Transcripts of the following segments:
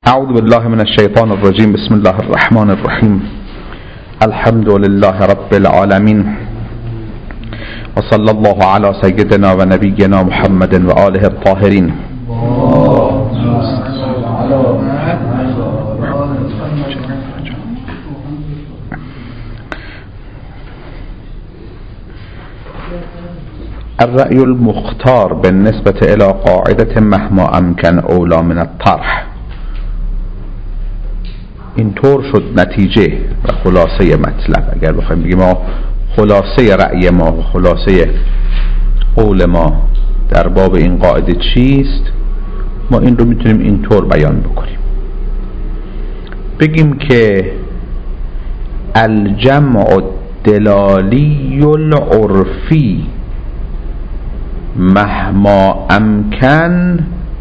اعوذ بالله من الشیطان الرجیم. بسم الله الرحمن الرحیم. الحمد لله رب العالمین و صلی الله علی سیدنا و نبینا محمد و آله الطاهرین. الرأي المختار بالنسبة إلى قاعدة مهما أمكن أولى من الطرح. اینطور شد نتیجه و خلاصه مطلب. اگر بخوایم بگیم ما خلاصه رأی ما و خلاصه قول ما در باب این قاعده چیست، ما این رو میتونیم اینطور بیان بکنیم، بگیم که الجمع الدلالی العرفی مهما امکن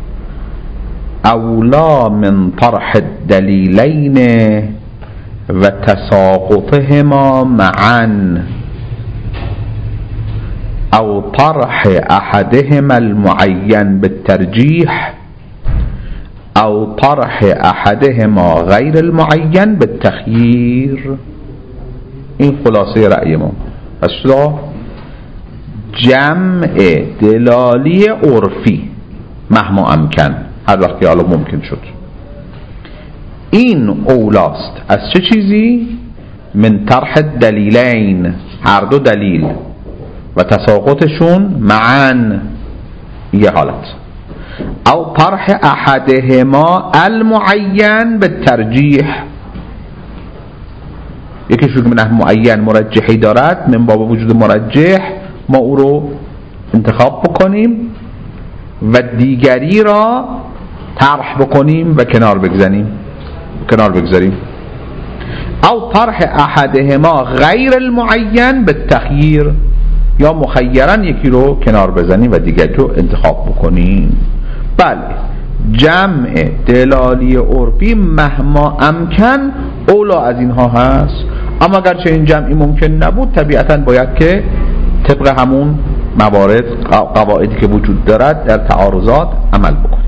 اولا من طرح الدلیلین و تساقطهما معا او طرح احدهما المعین بالترجیح او طرح احدهما غیر المعین بالتخییر. این خلاصه رأی ما. پس جمع دلالی عرفی مهما امکن، هر وقت که حالا ممکن شد، این اولاست از چه چیزی؟ من طرح دلیلین، هر دو دلیل، و تساقطشون معا یه حالت، او طرح احدهما المعین بالترجیح، یکیشون که من معین مرجحی دارد، من باب وجود مرجح ما او رو انتخاب بکنیم و دیگری را طرح بکنیم و کنار بگذاریم. او طرح احدهما غیر المعین بالتخییر، یا مخیرا یکی رو کنار بزنیم و دیگری رو انتخاب بکنیم. بله، جمع دلالی عرفی مهما امکن اولا از اینها هست، اما اگرچه این جمعی ممکن نبود طبیعتا باید که طبق همون موارد قواعدی که وجود دارد در تعارضات عمل بکنیم.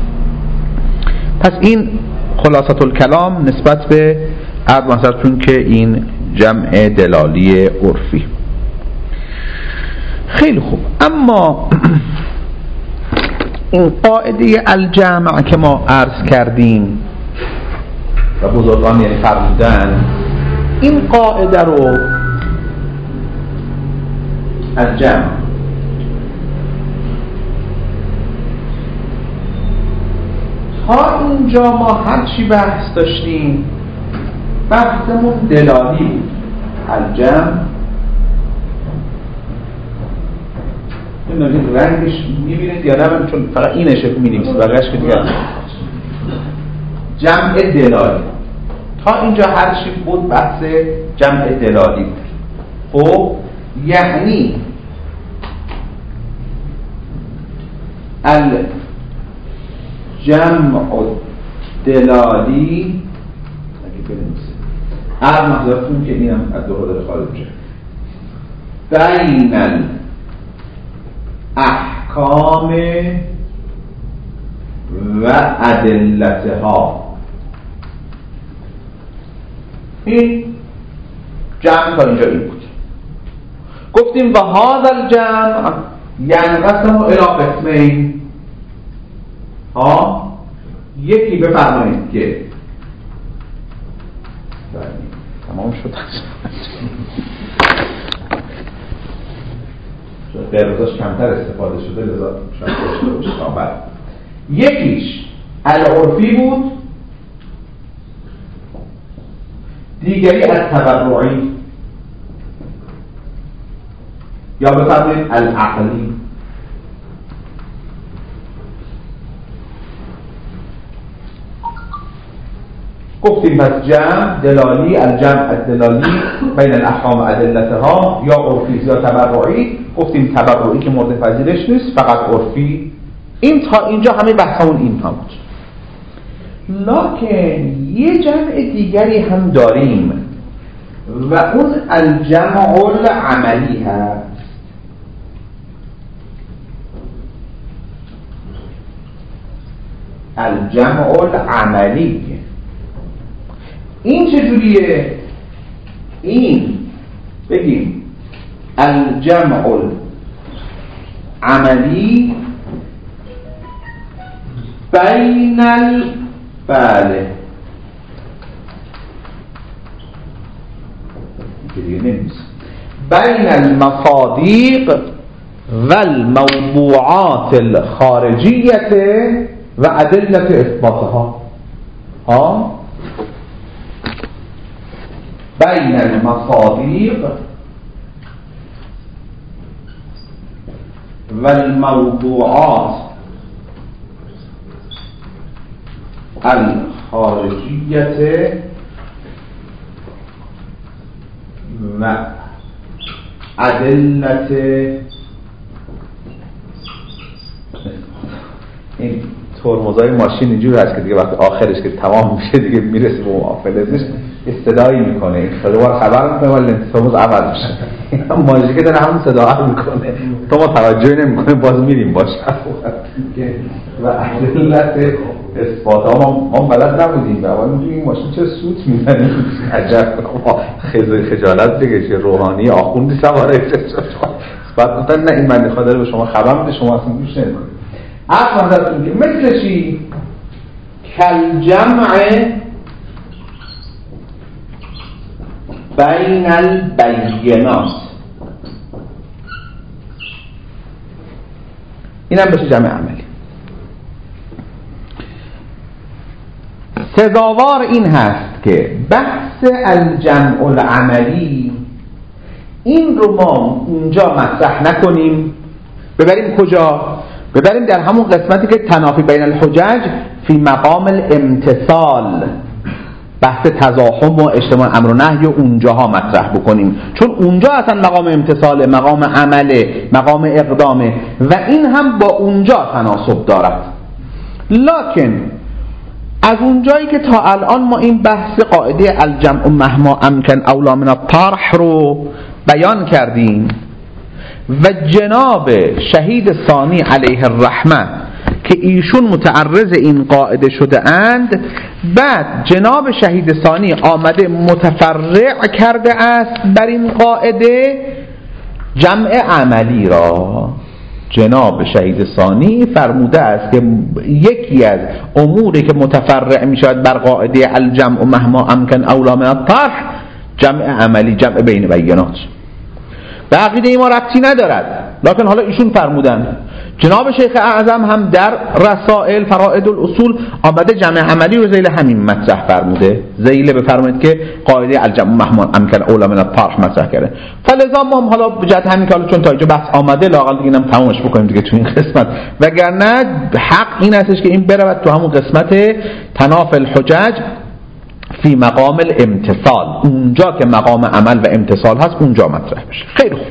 پس این خلاصة الکلام نسبت به عرض نظرتون که این جمع دلالی عرفی. خیلی خوب، اما این قاعده الجمع که ما عرض کردیم و بزرگان یعنی فرمودن، این قاعده رو الجمع تا اینجا ما هرچی بحث داشتیم بحثمون دلالی بود. الجمع این رنگش میبینید یا نه؟ چون فقط اینش رو می‌نویسید بقیه‌اش که دیگه جمع دلالی. تا اینجا هرچی بود بحث جمع دلالی بود. خب یعنی الجمع دلالی هر محضرتون که اینم از دوره خارجه بین الاحکام و ادلتها. این جمع تا اینجا این بود. گفتیم و هذا الجمع ینقسم الی قسمین. یکی بفرمایید که تمام شد. چون قرضاش کمتر استفاده شده لذا شاید داشته باشه. یکیش العرفی بود، دیگری از تبرعی، یا بفرمایید العقلی. گفتیم پس جمع دلالی، الجمع الدلالی بین الاحکام و ادلتها، یا عرفی یا تبرعی. گفتیم تبرعی که مورد پذیرش نیست، فقط عرفی. این تا اینجا همه بحثمون اینها بود. لکن یه جمع دیگری هم داریم و اون الجمع العملی هست. الجمع العملی. این چجوریه؟ این بگیم الجمع العملی بین بله بین المصادیق و الموضوعات الخارجیت و ادلت اثباتها. بین المصادیق و الموضوعات الخارجیت و ادلت. این ترمزای ماشین اینجور هست که دیگه وقتی آخرش که تمام میشه دیگه میرسه به معافلزش صدایی میکنه، این صدا خبر میکنه ولی ترمز عوض میشه. ماشین که داره همون صدا عوض میکنه تو ما توجه نمیکنه باز میریم باشه. و ادلت اثبات ما بلد نبودیم و اول میگیم این ماشین چه سوت میزنه. عجب خجالت بکشه، روحانی آخوندی سواره بعد گفتن نه این بنده خدا رو به شما خبر میده شما اصلا گوش نمیکنید. اصلا دستون که مثل چی؟ کل جمع بین البینات. این هم بشه جمع عملی. سزاوار این هست که بحث الجمع العملی این رو ما اونجا مطرح نکنیم، ببریم کجا؟ ببریم در همون قسمتی که تنافی بین الحجج فی مقام الامتثال، بحث تزاحم و اجتماع امر و نهی و اونجاها مطرح بکنیم، چون اونجا اصلا مقام امتثاله، مقام عمله، مقام اقدامه و این هم با اونجا تناسب دارد. لکن از اونجایی که تا الان ما این بحث قاعده الجمع مهما امکن اولا من الطرح رو بیان کردیم و جناب شهید ثانی علیه الرحمه که ایشون متعرض این قاعده شده اند، بعد جناب شهید ثانی آمده متفرع کرده است بر این قاعده جمع عملی را. جناب شهید ثانی فرموده است که یکی از اموری که متفرع می شود بر قاعده الجمع مهما امکن اولا من الطرح جمع عملی، جمع بین بینات. به عقیده ما ربطی ندارد، لکن حالا ایشون فرمودن. جناب شیخ اعظم هم در رسائل فرائد الاصول آمده جمع عملی رو ذیل همین مطرح فرموده، ذیل بفرمایید که قاعده الجمع مهما امکن اولا من الطرح مطرح کرده. فلذا ما هم حالا به جهت همین که چون تا اینجا بحث آمده لااقل دیگه اینم تمامش بکنیم دیگه تو این قسمت، وگرنه حق این هستش که این برود تو همون قسمت تناف الحجج فی مقام الامتثال، اونجا که مقام عمل و امتثال هست اونجا مطرح بشه. خیلی خوب.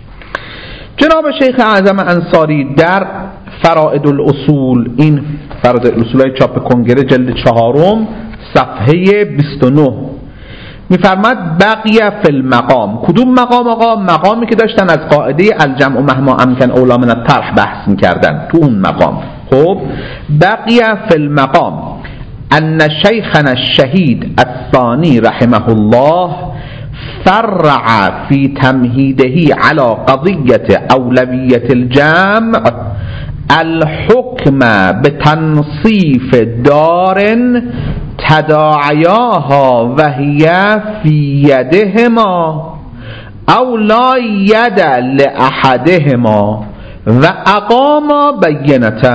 جناب شیخ اعظم انصاری در فرائد الاصول، این فرائد الاصول های چاپ کنگره جلد 4 صفحه 29 میفرماد بقیه فی المقام. کدوم مقام آقا؟ مقامی که داشتن از قاعده الجمع مهما امکن اولا من الطرح بحث میکردن. تو اون مقام خب بقیه فی المقام ان شیخنا الشهید الثانی رحمه الله فرع في تمهيده على قضية أولوية الجمع الحكم بتنصيف دار تداعياها وهي في يدهما أو لا يد لأحدهما وأقام بينة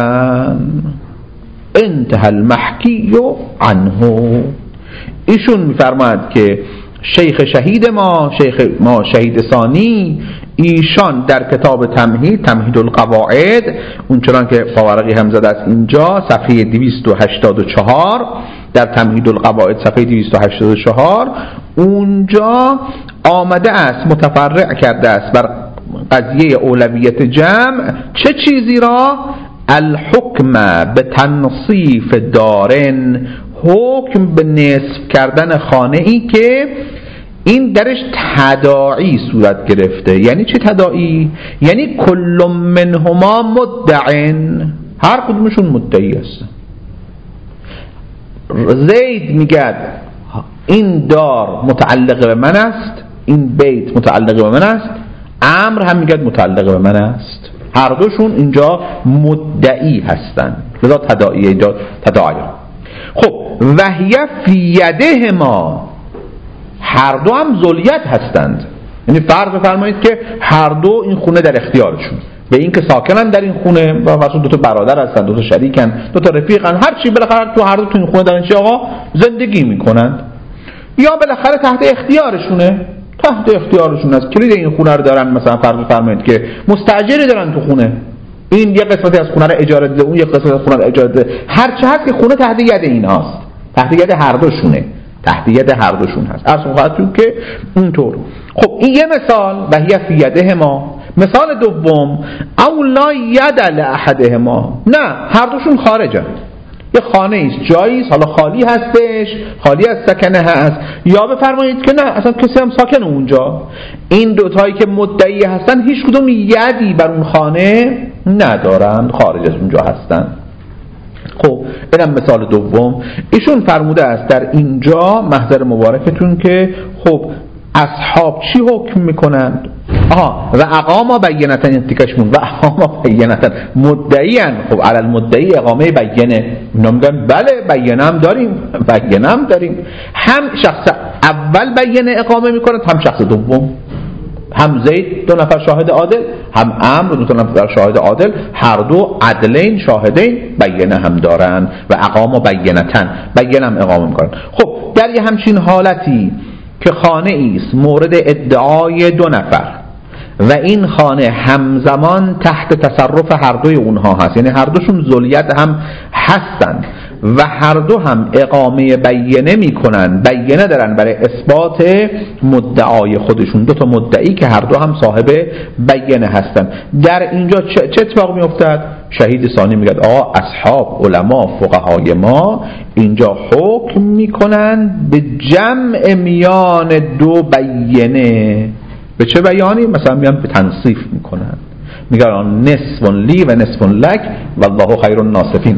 انتهى المحكي عنه. ایشون می‌فرماید که شیخ شهید ما، شهید ثانی، ایشان در کتاب تمهید القواعد، اونچنان که پاورقی هم زده است اینجا صفحه 284 در تمهید القواعد صفحه 284 اونجا آمده است متفرع کرده است بر قضیه اولویت جمع چه چیزی را؟ الحکم به تنصیف دارن، حکم به نصف کردن خانه ای که این درش تداعی صورت گرفته. یعنی چه تداعی؟ یعنی کل منهما مدعن، هر کدومشون مدعی است. زید میگه این دار متعلق به من است، این بیت متعلق به من است، عمرو هم میگه متعلق به من است. هر دوشون اینجا مدعی هستن، لذا تداعی اینجا تداعی. خب وهی فی یدهما، هر دو هم ذلیت هستند. یعنی فرض بفرمایید که هر دو این خونه در اختیارشون، به این که ساکنن در این خونه و واسه دو تا برادر هستن، دو تا شریکن، دو تا رفیقن، هر چی بالاخره تو هر دو تو این خونه در این آقا زندگی میکنند، یا بالاخره تحت اختیارشونه، تحت اختیارشون است، کلید این خونه رو دارن. مثلا فرض بفرمایید که مستاجری دارن تو خونه، این یه قسمتی از خونه رو اجاره ده، اون یه قسمت از خونه رو اجاره ده، هر چه هست که خونه تحت ید ایناست، تحت ید هر دوشونه، تحت ید هر دوشون هست. اصلا خواهد که اینطور. خب این یه مثال و هی فی یدهما. مثال دوم او لا ید لاحدهما، نه هر دوشون خارجن، یه خانه ایست، جایی است، حالا خالی هستش، خالی از سکنه هست، یا بفرمایید که نه اصلا کسی هم ساکن اونجا. این دوتایی که مدعی هستن هیچ کدوم یدی بر اون خانه ندارن، خارج از اونجا هستن. خب اینم مثال دوم. ایشون فرموده است در اینجا محضر مبارکتون که خب اصحاب چی حکم میکنند؟ و اقاما بینتن، انتکشمون و اقاما بینتن، مدعیان. خب علی المدعی اقامه بینه، اونا میگن بله بینه هم داریم، بینه هم داریم. هم شخص اول بینه اقامه میکنند، هم شخص دوم، هم زید دو نفر شاهد عادل، هم عمرو دو نفر شاهد عادل، هر دو عدلین شاهدین بینه هم دارن و اقاما بینتن، بینه هم اقامه میکنن. خب در یه همچین حالتی که خانه ایست مورد ادعای دو نفر و این خانه همزمان تحت تصرف هر دوی اونها هست، یعنی هر دوشون ذلیت هم هستن و هر دو هم اقامه بینه میکنن، بینه دارن برای اثبات مدعای خودشون، دو تا مدعی که هر دو هم صاحب بینه هستن. در اینجا چه اتفاق میافتد؟ شهید ثانی میگه آقا اصحاب علما فقهای ما اینجا حکم میکنن به جمع میان دو بینه. به چه بیانی؟ مثلا میان به تنصیف میکنن، میگن نصف لی و نصف لک والله خیر الناصفین.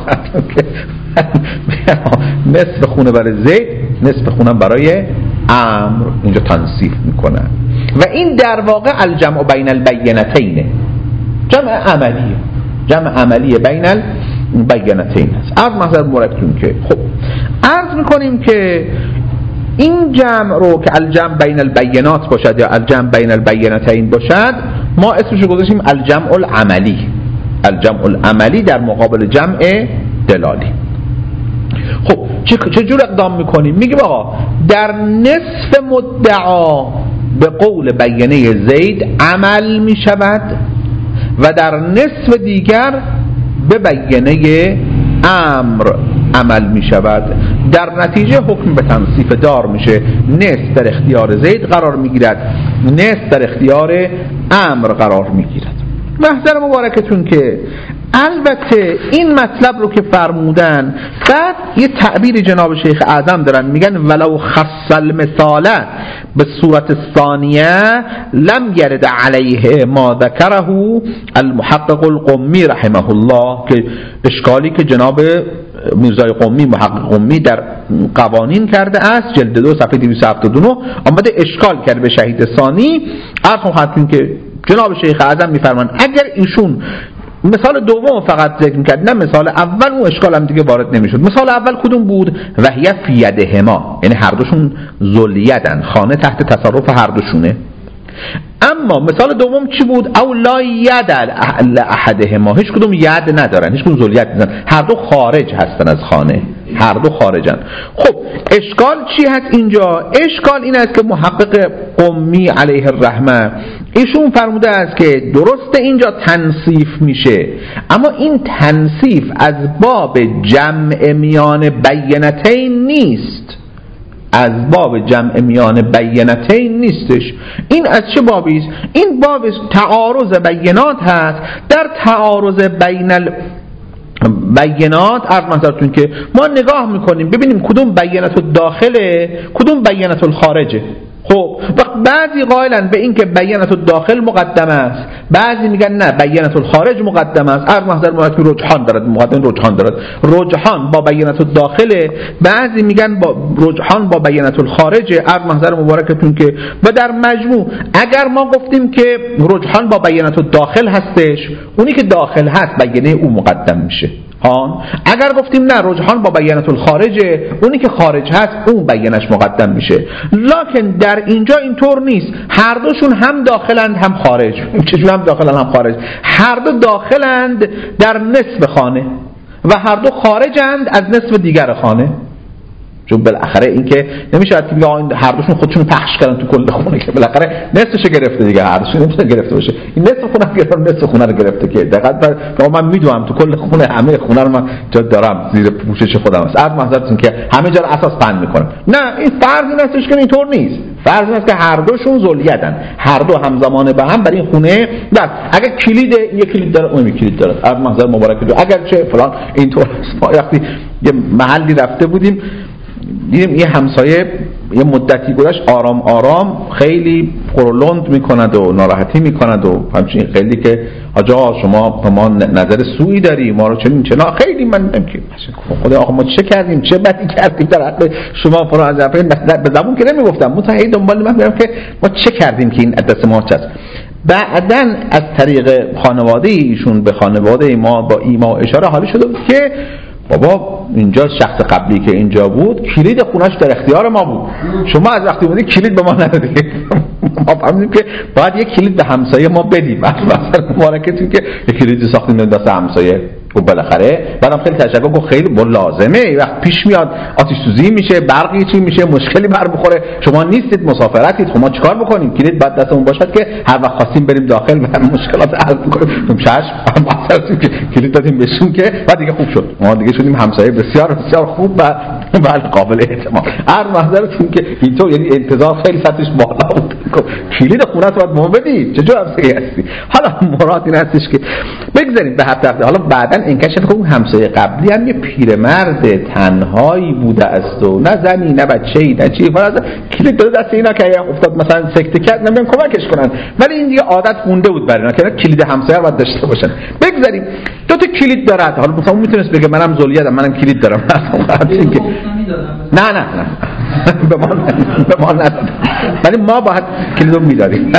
نصف خونه برای زید، نصف خونه برای عمرو، اینجا تنصیف میکنن. و این در واقع الجمع بین البینتین، جمع عملیه، جمع عملی بین البینتین هست. عرض محضر مرکتون که خب عرض میکنیم که این جمع رو که الجمع بین البینات باشد یا الجمع بین البینتین باشد، ما اسمش رو گذاشتیم الجمع العملی، الجمع العملی در مقابل جمع دلالی. خب چجور اقدام میکنیم؟ میگیم آقا در نصف مدعا به قول بینه زید عمل میشود و در نصف دیگر به بینه عمرو عمل می شود. در نتیجه حکم به تنصیف دار میشه، نصف در اختیار زید قرار می گیرد، نصف در اختیار عمرو قرار می گیرد. محضر مبارکتون که البته این مطلب رو که فرمودن، بعد یه تعبیر جناب شیخ اعظم دارن، میگن ولو خص المثال به صورت ثانیه لم یرد علیه ما ذکره المحقق القمی رحمه الله، که اشکالی که جناب میرزای قمی محقق قمی در قوانین کرده است، جلد 2 صفحه 279 آمده اشکال کرده به شهید ثانی. عرض خواهدتون که جناب شیخ اعظم میفرمان اگر ایشون مثال دوم فقط ذکر میکرد، نه مثال اول، اون اشکال هم دیگه وارد نمیشد. مثال اول کدوم بود؟ وهی فی یدهما، یعنی هر دوشون ذلیتن، خانه تحت تصرف هر دوشونه. اما مثال دوم چی بود؟ او لا ید لاحدهما، هیچ کدوم ید ندارن، هیچ کدوم ذلیت ندارن، هر دو خارج هستن از خانه، هر دو خارجن. خب اشکال چی هست اینجا؟ اشکال این است که محقق قمی علیه الرحمه ایشون فرموده است که درسته اینجا تنصیف میشه، اما این تنصیف از باب جمع میان بینتین نیست، از باب جمع میان بینتین نیستش. این از چه بابی است؟ این باب تعارض بینات هست. در تعارض بین بینات عرض منظرتون که ما نگاه میکنیم ببینیم کدوم بینت الداخله کدوم بینت الخارجه. خب وقت بعضی قائلن به این که بینة الداخل مقدم است، بعضی میگن نه بینة الخارج مقدم است. هر محضر مرکب رجحان دارد، مقدم رجحان دارد، رجحان با بینة الداخله، بعضی میگن با رجحان با بینة الخارج. هر محضر مبارکتون که و در مجموع اگر ما گفتیم که رجحان با بینة الداخل هستش، اونی که داخل هست بینه او مقدم میشه. اگر گفتیم نه رجحان با بینة الخارجه، اونی که خارج هست اون بینش مقدم میشه. لکن در اینجا اینطور نیست، هر دوشون هم داخلند هم خارج. چجور هم داخلند هم خارج؟ هر دو داخلند در نصف خانه و هر دو خارجند از نصف دیگر خانه. چون بالاخره این که نمیشه که بگه هر دوشون خودشون پخش کردن تو کل خونه، که بالاخره نصفش گرفته دیگه، هر دوشون نمیشه گرفته باشه. این نصف خونه گرفته، نصف خونه رو گرفته که دقیقاً من میدونم تو کل خونه همه خونه رو من جا دارم زیر پوشش خودم است. از محضرتون که همه جا رو اساس بند میکنم. نه این فرض این هستش که اینطور نیست. فرض این است که هر دوشون ذلیتن، هر دو همزمان به هم برای این خونه در اگر کلید یک کلید داره اون یک کلید داره. از محضر مبارک دو اگر چه فلان اینطور وقتی یه محلی رفته بودیم دیدیم یه همسایه یه مدتی گذشت آرام آرام خیلی پرولند میکند و ناراحتی میکند و همچنین خیلی که آجا شما به ما نظر سوئی داری، ما رو چنین چنا خیلی من دیدم که خدا آقا ما چه کردیم چه بدی کردیم در حق شما فرا از به زبون که نمیگفتم متأهی دنبال من میرم که ما چه کردیم که این دست ما چست. بعدن از طریق خانواده ایشون به خانواده ما با ایما و اشاره حالی شده بود که بابا اینجا شخص قبلی که اینجا بود کلید خونش در اختیار ما بود، شما از وقتی بودی کلید به ما ندادید. ما فهمیدیم که باید یک کلید به همسایه ما بدیم. مثلا مبارکتون که یک کلید ساختیم دست همسایه و بالاخره بعدم خیلی تشکر گفت خیلی لازمه وقت پیش میاد آتش سوزی میشه، برقی چی میشه، مشکلی بخوره، شما نیستید مسافرتید، خب ما چیکار بکنیم؟ کلید بعد دستمون باشد که هر وقت خواستیم بریم داخل و مشکلات حل کنیم. چشم که کلید دادیم بهشون که بعد دیگه خوب شد، ما دیگه شدیم همسایه بسیار بسیار خوب و قابل اعتماد. هر محضرتون که اینطور یعنی انتظار خیلی سطحش بالا بود، کلید خونه رو باید ما بدید، چه جور همسایه هستی؟ حالا مراد این هستش که بگذاریم به هفته حالا بعداً انکشف که اون همسایه قبلی هم یه پیرمرد تنهایی بوده است و نه زنی نه بچه‌ای نه چیزی، فقط کلید داده دست اینا که افتاد مثلا سکته کرد نمیدونم کمکش کنن، ولی این دیگه عادت مونده بود برای اینا که کلید همسایه رو باید داشته باشن. بگذاریم دو تا کلید داره، حالا مثلا اون میتونست بگه منم ذلیتم منم کلید دارم. نه به ما ندادن، ولی ما باید کلیدو میدادیم.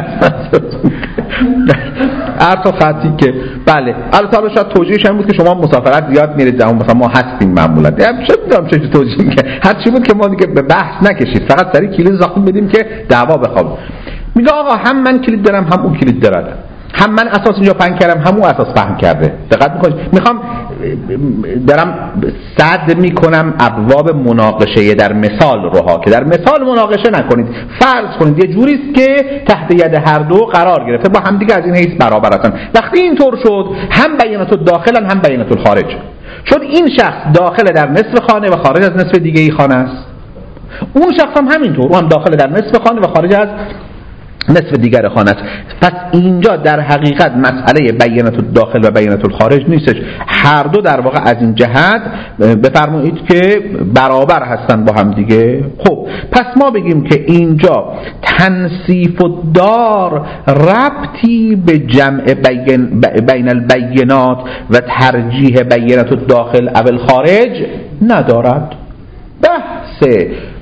ارتا خطی که بله البته شاید توجیهش هم بود که شما مسافرت زیاد میرید زمان مثلا ما هستیم معمولا چه میدونم چه توجیه میگه، هر چی بود که ما دیگه به بحث نکشید، فقط سری کلید زاخت بدیم که دعوا بخواب. میگه آقا هم من کلید دارم هم اون کلید داره، هم من اساس اینجا پهن کردم هم اون اساس پهن کرده. دقت میکنید میخوام دارم صد میکنم ابواب مناقشه در مثال روها که در مثال مناقشه نکنید، فرض کنید یه جوری است که تحت ید هر دو قرار گرفته با هم دیگه از این حیث برابر هستن. وقتی اینطور شد هم بینة الداخل هم بینة الخارج، چون این شخص داخل در نصف خانه و خارج از نصف دیگه ای خانه است، اون شخص هم همینطور، اون هم داخل در نصف خانه و خارج از نصف دیگر خانه است. پس اینجا در حقیقت مسئله بینة الداخل و بینة الخارج نیستش، هر دو در واقع از این جهت بفرمایید که برابر هستن با هم دیگه. خب پس ما بگیم که اینجا تنصیف الدار ربطی به جمع بین البینات و ترجیح بینة الداخل او الخارج ندارد. بحث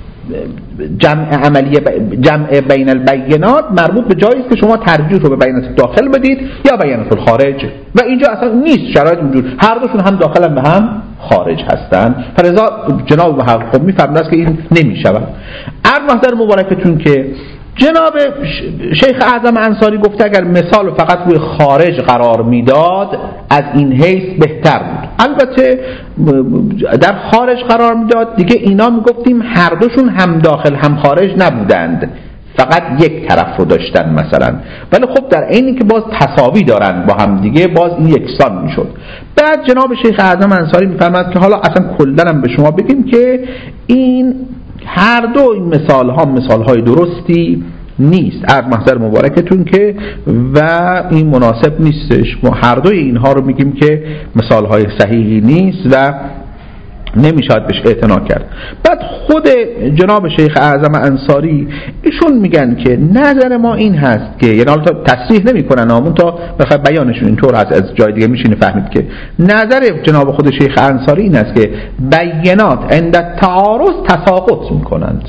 جمع بین البینات مربوط به جایی است که شما ترجیح رو به بینة الداخل بدید یا بینة الخارج و اینجا اصلا نیست شرایط اینجور، هر دوشون هم داخل هم به هم خارج هستن. فلذا جناب محقق میفرماید که این نمیشود. عرض محضر مبارکتون که جناب شیخ اعظم انصاری گفته اگر مثال فقط روی خارج قرار میداد از این حیث بهتر بود. البته در خارج قرار میداد دیگه اینا میگفتیم هر دوشون هم داخل هم خارج نبودند، فقط یک طرف رو داشتن مثلا، ولی خب در عینی که باز تساوی دارن با هم دیگه باز این یکسان میشد. بعد جناب شیخ اعظم انصاری میفرماید که حالا اصلا کلا هم به شما بگیم که این هر دو این مثال های درستی نیست. عرض محضر مبارکتون که و این مناسب نیستش. ما هر دوی اینها رو میگیم که مثال های صحیحی نیست و نمیشاید بهش اعتنا کرد. بعد خود جناب شیخ اعظم انصاری ایشون میگن که نظر ما این هست که، یعنی حالا تصریح نمیکنن همون تا بخاطر بیانشون اینطور از جای دیگه میشینه فهمید که نظر جناب خود شیخ انصاری این است که بینات عند التعارض تساقط میکنند.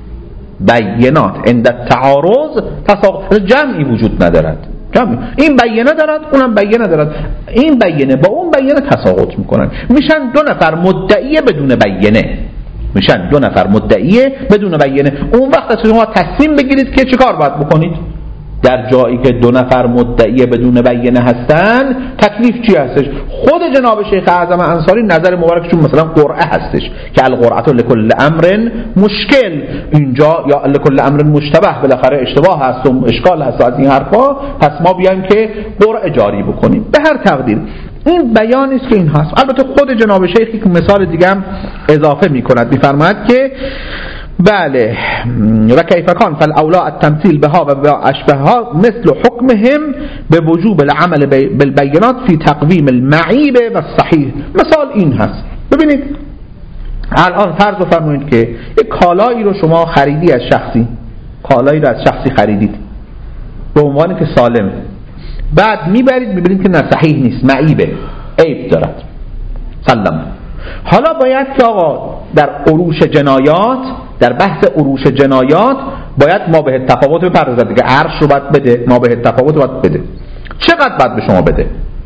بینات عند التعارض تساقط، جمعی وجود ندارد. این بیانه دارد اونم بیانه دارد، این بیانه با اون بیانه تساقط میکنن، میشن دو نفر مدعی بدون بیانه، میشن دو نفر مدعی بدون بیانه. اون وقت شما تصمیم بگیرید که چه کار باید بکنید. در جایی که دو نفر مدعی بدون بیانه هستن تکلیف چی هستش؟ خود جناب شیخ اعظم انصاری نظر مبارکشون مثلا قرعه هستش که القرعه لکل امر مشکل، اینجا یا لکل امر مشتبه، بالاخره اشتباه هست و اشکال هست از این حرفا، پس ما بیایم که قرعه جاری بکنیم. به هر تقدیر این بیانی است که این هست. البته خود جناب شیخ یک مثال دیگه هم اضافه می‌کند، می‌فرماید که بله و کیف کان فالاولا التمثیل بها و اشبهها مثل حکمهم به وجوب العمل بالبینات فی تقویم المعیب و الصحیح. مثال این هست، ببینید الان فرض بفرمایید که یک کالایی رو شما خریدی از شخصی، کالایی رو از شخصی خریدید به عنوانی که سالم، بعد میبرید میبینید که نه صحیح نیست، معیبه، عیب دارد، سلام. حالا باید که آقا در عروش جنایات، در بحث عروش جنایات باید ما به تفاوت بپردازد دیگه، عرش رو باید بده، ما به تفاوت باید بده. چقدر باید به شما بده؟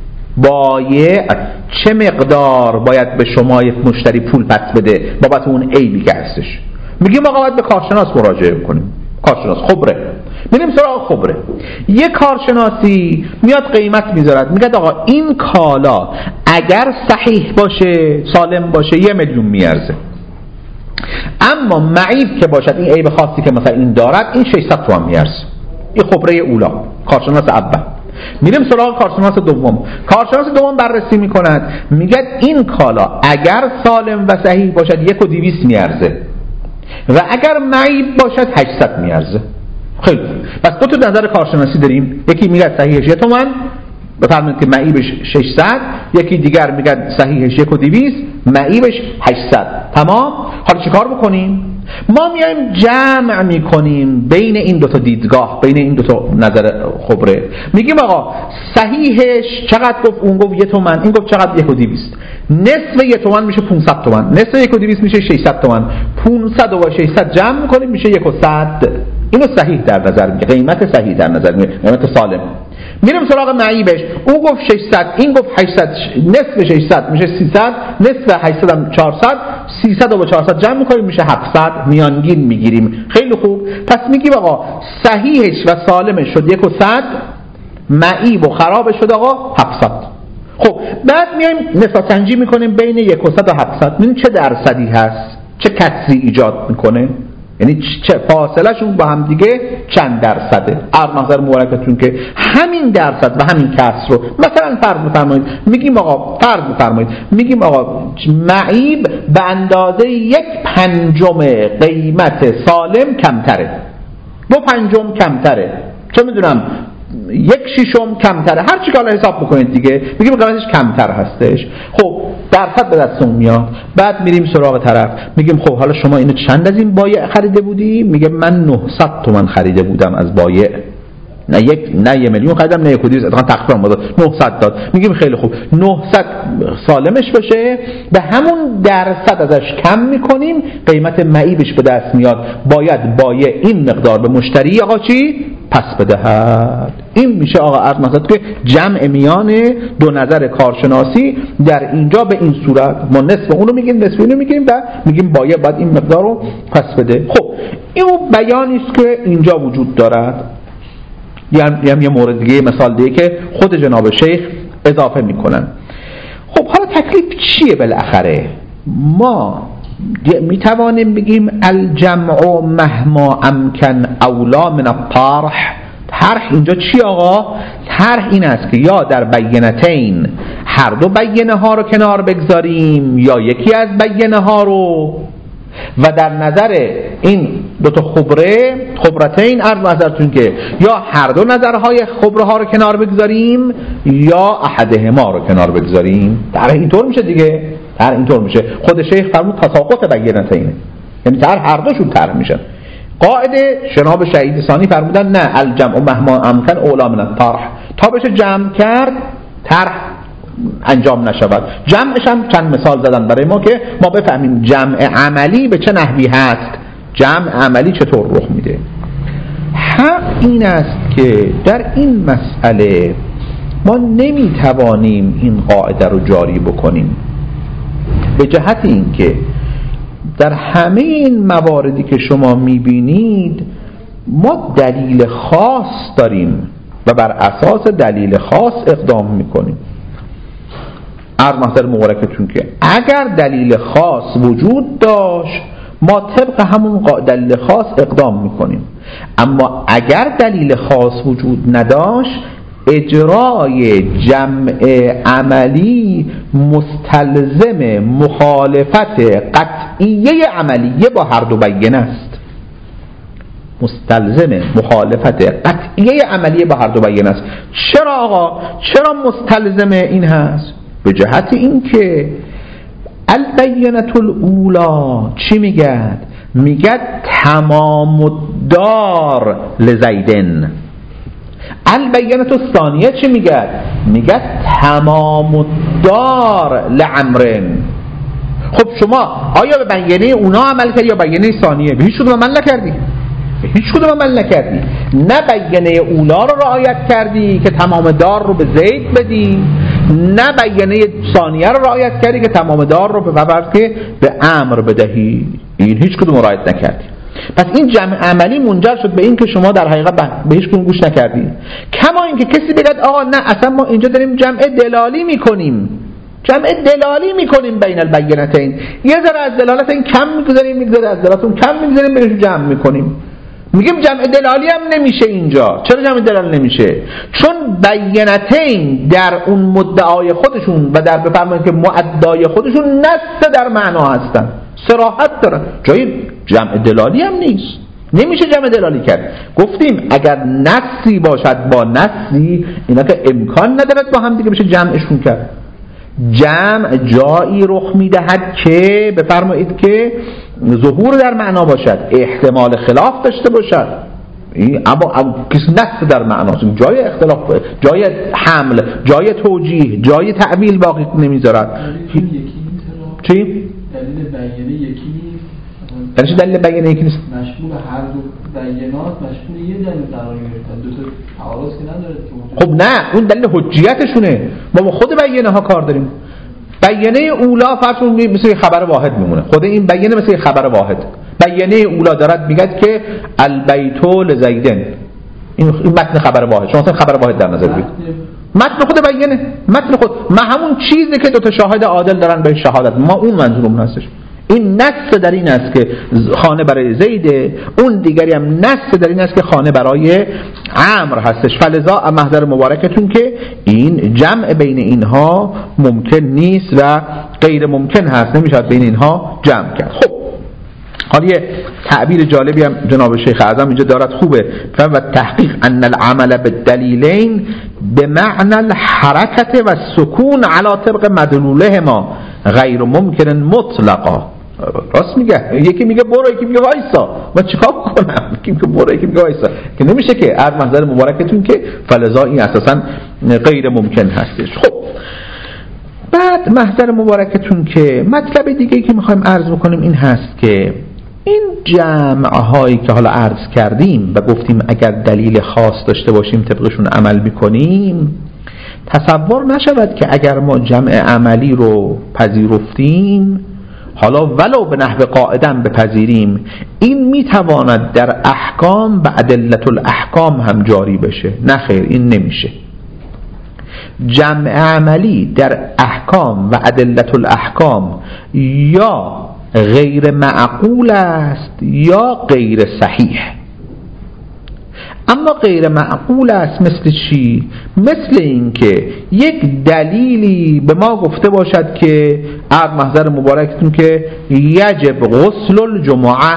باید چه مقدار باید به شما یک مشتری پول پس بده بابت اون عیبی که هستش؟ میگیم آقا باید به کارشناس مراجعه کنیم، کارشناس خبره، میریم سراغ خبره. یک کارشناسی میاد قیمت میذارد، میگه آقا این کالا اگر صحیح باشه، سالم باشه، 1 میلیون میارزه، اما معیب که باشد، این عیب خاصی که مثلا این دارد، این 600 تومان میارزه. این خبره اولا، کارشناس اول. میریم سراغ کارشناس دوم. کارشناس دوم بررسی میکند، میگه این کالا اگر سالم و صحیح باشد 1,200 میارزه و اگر معیب باشد 800 میارزه. خیلی پس دو تا نظر کارشناسی داریم، یکی میگه صحیحش 1 تومن، بفرمایید که معیبش 600، یکی دیگر میگه صحیحش 1,200، معیبش 800. تمام. حالا چیکار بکنیم؟ ما میایم جمع میکنیم بین این دو تا دیدگاه، بین این دو تا نظر خبره. میگیم آقا صحیحش چقدر گفت؟ اون گفت 1 تومن، این گفت چقدر؟ 1,200. نصف 1 تومن میشه 500 تومن، نصف 1,200 میشه 600 تومن، 500 و 600 جمع میکنیم میشه 1,100. اینو صحیح در نظر میگه، قیمت صحیح در نظر میگه، قیمت سالم. میریم سراغ معیبش، او گفت 600، این گفت 800، نصف 600 میشه 300، نصف 800 هم 400، 300 و با 400 جمع میکنیم میشه 700، میانگین میگیریم. خیلی خوب، پس میگیم آقا صحیحش و سالمش شد 1,100، معیب و خرابش شد آقا 700. خب بعد میایم نسبت سنجی میکنیم بین 1,100 و 700، ببینیم چه درصدی هست، چه کسری ایجاد میکنه، یعنی چه فاصله شون با هم دیگه چند درصده. نظر مبارکتون که همین درصد و همین کسر رو مثلا فرض بفرمایید، میگیم آقا فرض بفرمایید میگیم آقا معیب به اندازه 1/5 قیمت سالم کمتره، 2/5 کمتره، چه میدونم 1/6 کمتره، هر چی که حالا حساب بکنید دیگه، میگیم قیمتش کمتر هستش. خب درصد به دستمون میاد. بعد میریم سراغ طرف، میگیم خب حالا شما اینو چند از این بایع خریده بودی؟ میگه من 900 تومن خریده بودم از بایع، نه 1 میلیون خریدم، نه 1,200، اتفاقا تقریبا 900 داد. میگیم خیلی خوب 900 سالمش بشه، به همون درصد ازش کم میکنیم، قیمت معیبش به دست میاد. باید بایع این مقدار به مشتری آقا چی پس بدهد. این میشه آقا عرض مثلا که جمع میان دو نظر کارشناسی در اینجا به این صورت، ما نصف اونو میگیم نصف اینو میگیم و میگیم بایع باید این مقدار رو پس بده. خب این بیانی است که اینجا وجود دارد. یه مورد دیگه، مثال دیگه که خود جناب شیخ اضافه میکنن. خب حالا تکلیف چیه بالاخره؟ ما میتوانیم بگیم الجمع مهما امکن اولا من الطرح. طرح اینجا چی آقا؟ طرح این است که یا در بینتین هر دو بینه ها رو کنار بگذاریم یا یکی از بینه ها رو، و در نظر این دو تا خبرتین عرض نظرتون که یا هر دو نظرهای خبره ها رو کنار بگذاریم یا احدهما رو کنار بگذاریم. در اینطور میشه دیگه. طرح اینطور میشه. خود شیخ فرمود تساقط بینتین، یعنی طرح هر دوشون طرح میشن. قاعده جناب شهید ثانی فرمودن نه، الجمع مهما امکن اولا من الطرح، تا بشه جمع کرد طرح انجام نشود. جمعش هم چند مثال زدن برای ما که ما بفهمیم جمع عملی به چه نحوی هست، جمع عملی چطور رخ میده. حق این است که در این مسئله ما نمیتوانیم این قاعده رو جاری بکنیم، به جهت اینکه در همه این مواردی که شما میبینید ما دلیل خاص داریم و بر اساس دلیل خاص اقدام میکنیم. عرض محضر مبارکتون که اگر دلیل خاص وجود داشت ما طبق همون دلیل خاص اقدام میکنیم، اما اگر دلیل خاص وجود نداشت اجرای جمع عملی مستلزم مخالفت قطعیه عملیه با هر دو بیانه است. مستلزم مخالفت قطعیه عملیه با هر دو بیانه است. چرا آقا؟ چرا مستلزم این هست؟ به جهت این که البینة الاولا چی میگد؟ میگد تمام الدار لزیدن. البینة الثانیه چی میگد؟ میگد تمام الدار لعمرن. خب شما آیا به بیانه اونا عمل کردی یا بیانه ثانیه؟ به هیچ کدوم عمل نکردی. نه بیانه اولا رو رعایت کردی که تمام دار رو به زید بدی، نه بیانه ثانیه رو رعایت کردی که تمام دار رو به امر بدهی. این هیچ کدوم رعایت نکردی. پس این جمع عملی منجر شد به این که شما در حقیقت به هیچ کدوم گوش نکردی. کما این که کسی بگد آقا نه اصلا ما اینجا داریم جمع دلالی میکنیم، بین البینتین، یه ذره از دلالت این کم میگذاریم، یه ذره از دلالت اون کم میگذاریم، بهش جمع میکنیم. میگیم جمع دلالی هم نمیشه اینجا. چرا جمع دلالی نمیشه؟ چون بینتین در اون مدعای خودشون و در بفرمایید که معدای خودشون نص در معنا هستن، صراحت دارن، جای جمع دلالی هم نیست. نمیشه جمع دلالی کرد. گفتیم اگر نصی باشد با نصی اینا که امکان ندارد با هم دیگه بشه جمعشون کرد. جمع جایی رخ میدهد که بفرمایید که ظهور در معنا باشد، احتمال خلاف داشته باشد، اما کسی نص در معنا، جای اختلاف، جای حمل، جای توجیه، جای تعویل باقی نمیذارد. چی؟ دلیل بیانه یکی نیست. یعنی دلیل بیانه یکی نیست؟ مشمول هر دو بیانات، مشمول یه دلیل قرار گرفتن، دو تا تعارض که نداره. خب نه، اون دلیل حجیتشونه. ما با خود بیانه ها کار داریم. بیانه اولا فرض مثل خبر واحد میمونه. خود این بیانه مثل خبر واحد. بیانه اولا دارد میگه که البیت لزیدن. این متن خبر واحد. شما اصلا خبر واحد در نظر بگیرید. متن خود بیانه، متن خود ما همون چیزی که دو تا شاهد عادل دارن به شهادت، ما اون منظورمون هستش. این نص در این است که خانه برای زیده، اون دیگری هم نص در این است که خانه برای عمر هستش. فلذا محضر مبارکتون که این جمع بین اینها ممکن نیست و غیر ممکن هست، نمیشه بین اینها جمع کرد. خب حالا یه تعبیر جالبی هم جناب شیخ اعظم اینجا دارد خوبه، و تحقیق ان العمل بالدلیلین بمعنى الحرکت و سکون علی طبق مدلولهما غیر ممکن مطلقا. راست میگه، یکی میگه برو، یکی میگه وایسا، من چیکار کنم؟ یکی میگه برو، یکی میگه وایسا، که نمیشه که. از محضر مبارکتون که فلذا این اساسا غیر ممکن هستش. خب بعد محضر مبارکتون که مطلب دیگه که میخوایم عرض بکنیم این هست که این جمع هایی که حالا عرض کردیم و گفتیم اگر دلیل خاص داشته باشیم طبقشون عمل میکنیم، تصور نشود که اگر ما جمع عملی رو پذیرفتیم، حالا ولو به نحو قاعدم بپذیریم، این میتواند در احکام و ادلت الاحکام هم جاری بشه. نه خیر، این نمیشه. جمع عملی در احکام و ادلت الاحکام یا غیر معقول است یا غیر صحیح. اما غیر معقول است مثل چی؟ مثل این که یک دلیلی به ما گفته باشد که از محضر مبارکتون که یجب غسل الجمعه،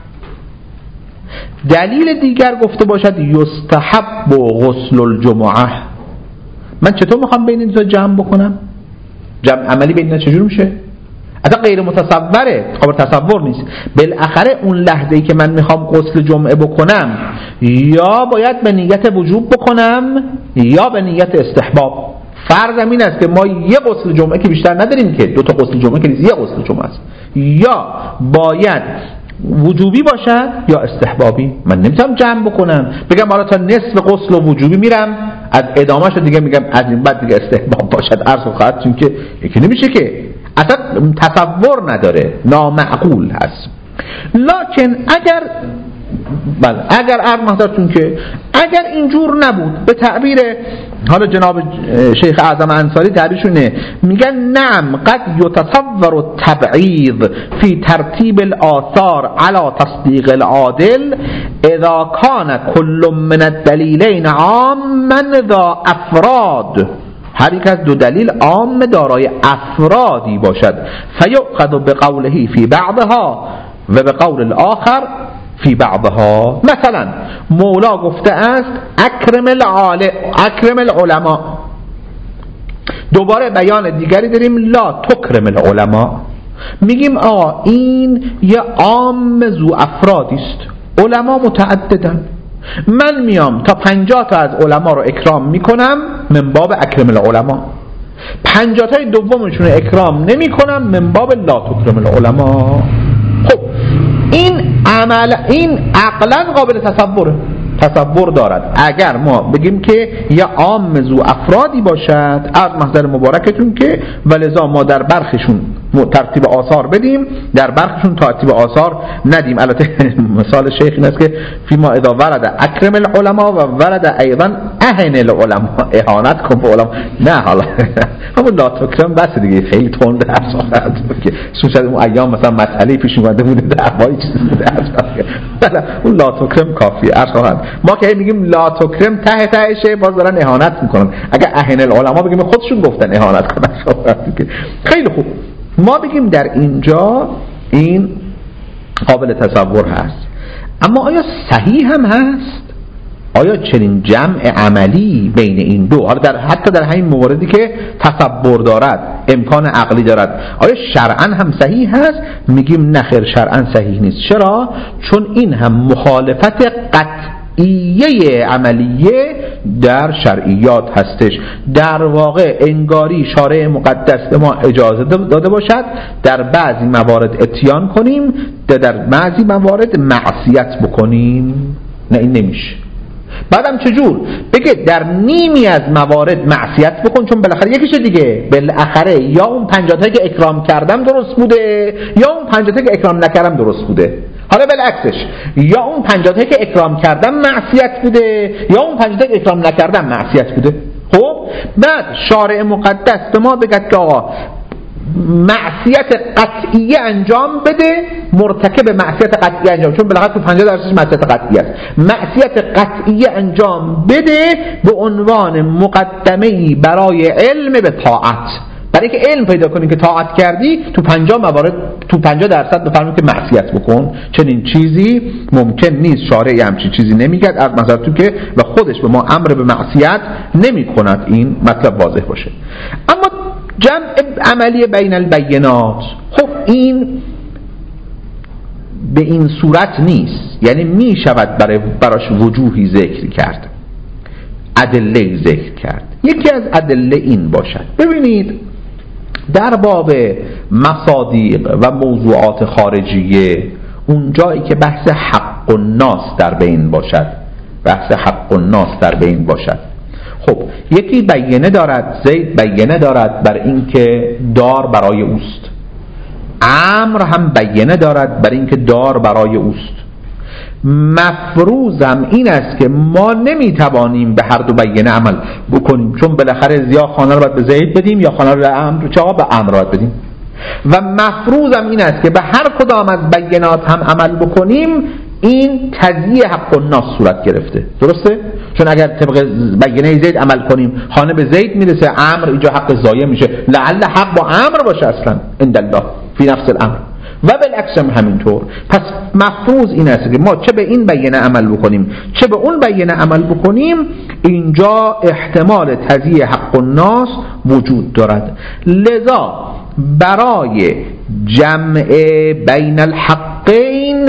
دلیل دیگر گفته باشد یستحب غسل الجمعه. من چطور میخوام بین این دو جمع بکنم؟ جمع عملی بین اینا چجور میشه؟ اصلا غیر متصوره، قابل تصور نیست. بالاخره اون لحظه‌ای که من میخوام غسل جمعه بکنم یا باید به نیت وجوب بکنم یا به نیت استحباب. فرض این است که ما یه غسل جمعه که بیشتر نداریم، که 2 تا غسل جمعه که نیست، یه غسل جمعه است، یا باید وجوبی باشد یا استحبابی. من نمیتونم جمع بکنم بگم حالا تا نصف غسل و وجوبی میرم، از ادامهش دیگه میگم از این بعد دیگه استحباب باشد. عرض خواهدتون که یکی نمیشه، که اصلا تصور نداره، نامعقول هست. لکن اگر محضرتون که اگر اینجور نبود، به تعبیر حالا جناب شیخ اعظم انصاری تعبیرشونه، میگن نعم قد یتصور التبعیض فی ترتیب الآثار على تصدیق العادل اذا کان کل من الدلیلین عاما ذا افراد. هر یک از 2 دلیل عام دارای افرادی باشد. فیؤخذ بقوله فی بعضها و بقول الاخر فی بعضها. مثلا مولا گفته است اکرم العلماء، دوباره بیان دیگری داریم لا تکرم العلماء. میگیم آقا این یه عام ذو افرادی است، علما متعددن، من میام تا 50 تا از علما رو اکرام میکنم من باب اکرم العلماء، 50 تای دومشون رو اکرام نمیکنم من باب لا تکرم العلماء. خب این عقلا قابل تصور دارد اگر ما بگیم که یه عام ذو افرادی باشد از محضر مبارکتون، که ولذا ما در برخشون ترتیب آثار بدیم، در برخشون ترتیب آثار ندیم. البته مثال شیخ این است که فیما اذا ورد اکرم العلماء و ورد ایضا اهن العلماء، اهانت کن به علماء. نه حالا همون لا تکرم بس دیگه، خیلی تند درس آورد که شاید اون ایام مثلا مسئله پیش اومده بوده دعوایی چیزی بوده، اون لا تکرم کافیه. ما که میگیم لا تکرم ته تهشه باز دارن اهانت میکنن. اگر اهن العلماء بگیم خودشون گفتن اهانت کنن. خیلی خوب، ما بگیم در اینجا این قابل تصور هست، اما آیا صحیح هم هست؟ آیا چنین جمع عملی بین این دو، حالا حتی در همین مواردی که تصور دارد، امکان عقلی دارد، آیا شرعاً هم صحیح هست؟ میگیم نخیر، شرعاً صحیح نیست. چرا؟ چون این هم مخالفت قطعیه عملیه در شرعیات هستش. در واقع انگاری شارع مقدس به ما اجازه داده باشد در بعضی موارد اتیان کنیم، در بعضی موارد معصیت بکنیم. نه این نمیشه. بعدم چجور؟ بگه در نیمی از موارد معصیت بکن، چون بالاخره یکیشه دیگه، بالاخره یا اون 50 تایی که اکرام کردم درست بوده یا اون 50 تایی که اکرام نکردم درست بوده. حالا بالعکسش، یا اون 50 تایی که اکرام کردم معصیت بوده یا اون 50 تایی که اکرام نکردم معصیت بوده. خب بعد شارع مقدس به ما بگه که آقا معصیت قطعیه انجام بده، مرتکب معصیت قطعیه انجام، چون بالاخره تو 50% معصیت قطعیه است، معصیت قطعیه انجام بده به عنوان مقدمه‌ای برای علم به طاعت. برای که علم پیدا کنی که طاعت کردی، تو 50 موارد تو 50% بفرمایید که معصیت بکن. چنین چیزی ممکن نیست، شارعی همچین چیزی نمیگه از نظر تو که و خودش به ما امر به معصیت نمی‌کند. این مطلب واضح باشه. اما جمع عملی بین البینات، خب این به این صورت نیست، یعنی می شود براش وجوهی ذکر کرد، ادله ذکر کرد. یکی از ادله این باشد، ببینید در باب مصادیق و موضوعات خارجیه، اون جایی که بحث حق الناس در بین باشد، بحث حق الناس در بین باشد، خب یکی بیانه دارد، زید بیانه دارد بر این که دار برای اوست، امر هم بیانه دارد بر این که دار برای اوست. مفروضم این است که ما نمیتوانیم به هر دو بیانه عمل بکنیم، چون بالاخره یا خانه رو باید به زید بدیم یا خانه رو به امر، چه به امر باید بدیم. و مفروضم این است که به هر کدام از بیانات هم عمل بکنیم، این تضییع حق الناس صورت گرفته. درسته؟ چون اگر طبق بیانه زید عمل کنیم خانه به زید میرسه، امر اینجا حق ضایع میشه، لعل حق با امر باشه اصلا عند الله فی نفس الامر، و بالعکس هم همینطور. پس مفروض این است که ما چه به این بیانه عمل بکنیم چه به اون بیانه عمل بکنیم، اینجا احتمال تضییع حق الناس وجود دارد. لذا برای جمع بین الحقین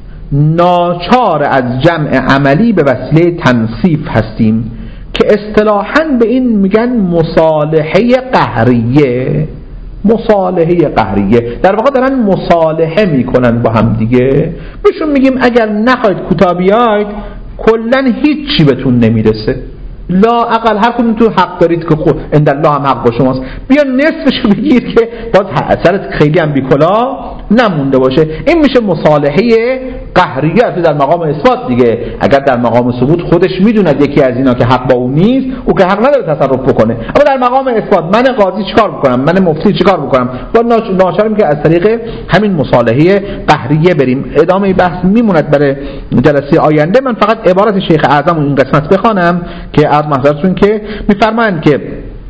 ناچار از جمع عملی به وسیله تنصیف هستیم که اصطلاحاً به این میگن مصالحه قهریه. مصالحه قهریه در واقع دارن مصالحه میکنن با هم دیگه. بهشون میگیم اگر نخواید کوتاه بیاید کلن هیچی بهتون نمیرسه، لا اقل هر کدوم تو حق دارید که خود اندالله هم حق با شماست، بیا نصفشو بگیر که باز اثرت خیلی هم بیکلا نمونده باشه. این میشه مصالحه قهریه در مقام اثبات دیگه. اگر در مقام ثبوت خودش میدوند یکی از اینا که حق با اون نیست، او که حق نداره تصرف بکنه، اما در مقام اثبات من قاضی چیکار بکنم، من مفتی چیکار بکنم، با ناچاریم که از طریق همین مصالحه قهریه بریم. ادامه بحث میموند برای جلسه آینده. من فقط عبارت شیخ اعظم این قسمت بخوانم که عرض محضرتون که میفرمایند که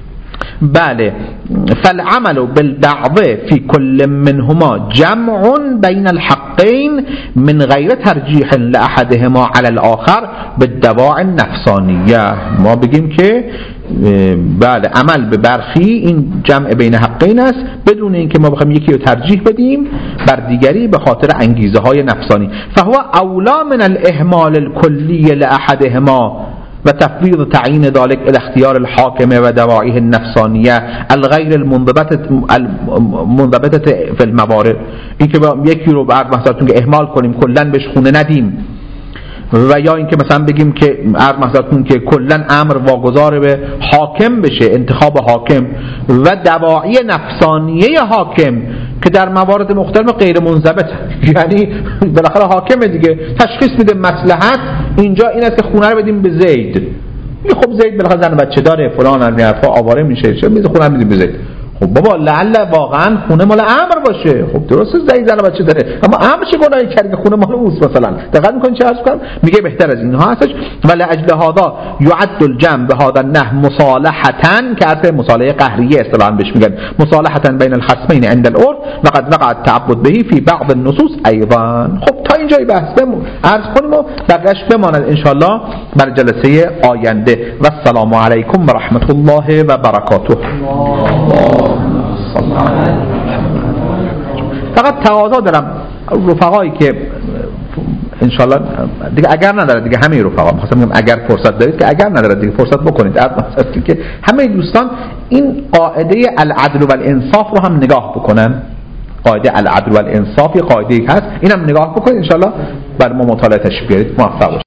بله فالعمل بالبعض فی کل منهما جمع بین الحقین من غیر ترجیح لأحدهما علی الآخر بالدواعی النفسانیه. ما بگیم که بله عمل به برخی این جمع بین حقین است بدون اینکه ما بخوایم یکی رو ترجیح بدیم بر دیگری به خاطر انگیزه های نفسانی. فهو اولا من الاهمال الکلی لأحدهما و تفویض تعیین ذلك الى اختیار الحاکم و دواعیه النفسانیه الغیر المنضبطه فی الموارد. این که یکی رو بعد مثلا که اهمال کنیم کلا بهش خونه ندیم، و یا اینکه مثلا بگیم که عرض مثلا که کلا امر واگذار به حاکم بشه، انتخاب حاکم و دواعی نفسانیه حاکم که در موارد مختلف غیر منضبط، یعنی بالاخره حاکم دیگه تشخیص میده مصلحت اینجا این است که خونه رو بدیم به زید. خب زید بالاخره زن بچه داره فلان از این حرفا آواره میشه، چه میز خونه رو میدیم به زید. خب بابا لعل واقعا خونه مال امر باشه. خب درسته زید زن بچه داره، اما امر چه گناهی کرده که خونه مال اوست مثلا؟ دقت میکنین چه عرض کنم؟ میگه بهتر از اینها هستش. ولی اجل هذا یعد الجمع بهذا النحو مصالحه، که عرف مصالحه قهریه اصطلاحا بهش میگن، مصالحه بین الخصمین عند العرف وقد وقع التعبد به فی بعض النصوص ایضا. خب تا اینجای بحث عرض کنیم و بقیش بماند ان شاء الله بر جلسه آینده. و السلام علیکم و رحمت الله و برکاته. فقط تقاضا دارم رفقایی که انشالله دیگه اگر نداره دیگه همه رفقا می‌خواستم بگم اگر فرصت دارید که اگر نداره دیگه فرصت بکنید، البته که همه دوستان این قاعده العدل و الانصاف رو هم نگاه بکنن. قاعده العدل و الانصاف یه قاعده ای هست، اینم نگاه بکنید انشالله بر ما مطالعه تشریح بیارید. موفق باشید.